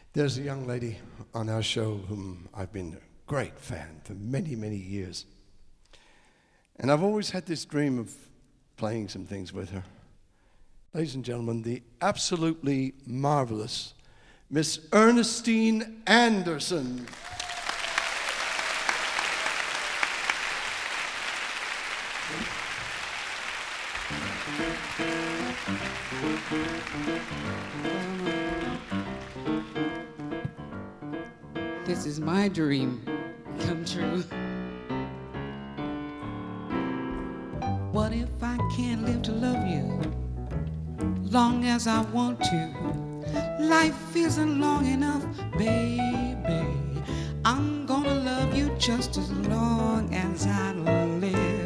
There's a young lady on our show whom I've been a great fan for many, many years. And I've always had this dream of playing some things with her. Ladies and gentlemen, the absolutely marvelous Miss Ernestine Anderson. This is my dream come true. What if I can't live to love you long as I want to? Life isn't long enough, baby. I'm gonna love you just as long as I live.